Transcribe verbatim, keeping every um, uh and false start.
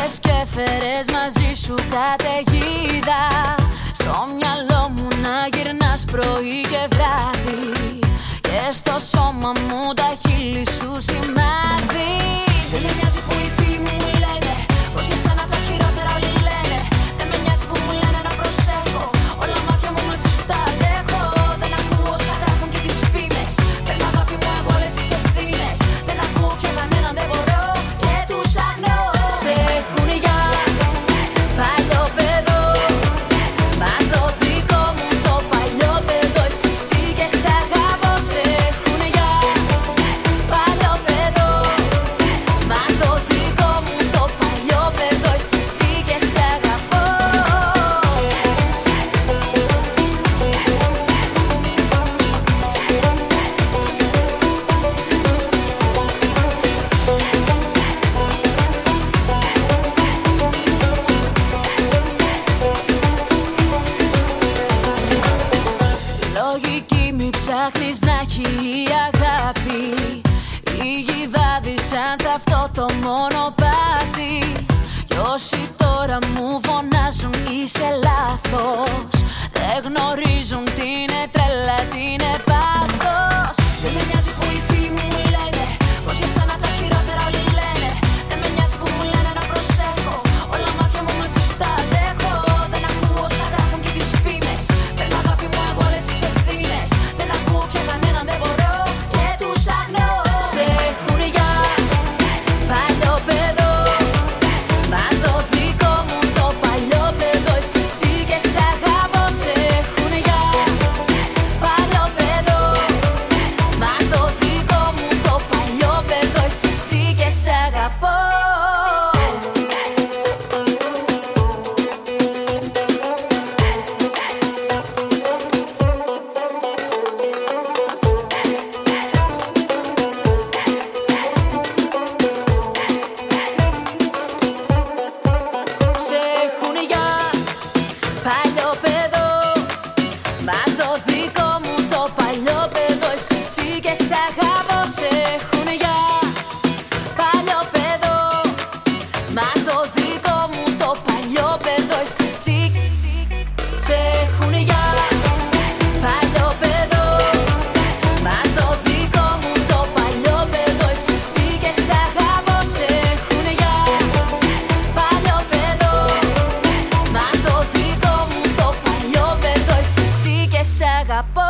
ήρθες και φέρες μαζί σου καταιγίδα. Στο μυαλό μου να γυρνάς πρωί και βράδυ, και στο σώμα μου τα χείλη σου σημάδι. Δεν με νοιάζει που οι φίλοι μου μου λένε πως για σένα τα χειρότερα όλοι λένε. Δεν με νοιάζει που μου λένε να προσέχω, όλα μάτια μου μαζί σου τα αντέχω. Δεν ακούω όσα γράφουν και τις φήμες, παίρνω αγάπη μου εγώ όλες τις ευθύνες. Δεν ακούω και κανέναν δεν μπορώ και τους αγνώ. Σε έχουν για παλιό παιδό, μα το δικό μου το παλιό παιδό εσύ εσύ και σ' αγαπώ. Σε έχουν για παλιό παιδό, μα το δικό μου το παλιό παιδό εσύ εσύ και σ' αγαπώ. Λογική μη ψάχνεις να έχει η αγάπη, λίγοι βάδισαν σ' αυτό το μονοπάτι. Κι όσοι τώρα μου φωνάζουν είσαι λάθος, δεν γνωρίζουν τι είναι τρέλα, τι είναι πάθος. Δεν με νοιάζει που οι φίλοι μου μου λένε πως για σένα τα χειρότερα όλοι λένε. Δεν με νοιάζει που μου λένε να προσέχω, όλα μάτια μου μαζί σου τα αντέχω. Δεν ακούω όσα γράφουν και τις φήμες, παίρνω αγάπη μου εγώ όλες τις ευθύνες. Δεν ακούω και κανέναν δεν μπορώ και τους αγνώ. Σε έχουν για παλιό παιδό, μα το δικό μου το παλιό παιδό εσύ εσύ και σ' αγαπώ. Σε έχουν για παλιό παιδό, μα το δικό μου το παλιό παιδό εσύ εσύ και σ' αγαπώ. Σε έχουν για παλιό παιδό, μα το δικό μου το παλιό παιδό εσύ εσύ και σ' αγαπώ. Σε έχουν για παλιό παιδό, μα το δικό μου το παλιό παιδό εσύ εσύ. Σε έχουν για παλιό παιδό, μα το δικό μου το παλιό παιδό εσύ εσύ και σ' αγαπώ. Σε έχουν για παλιό παιδό, μα το δικό μου το παλιό παιδό εσύ εσύ και σ' αγαπώ.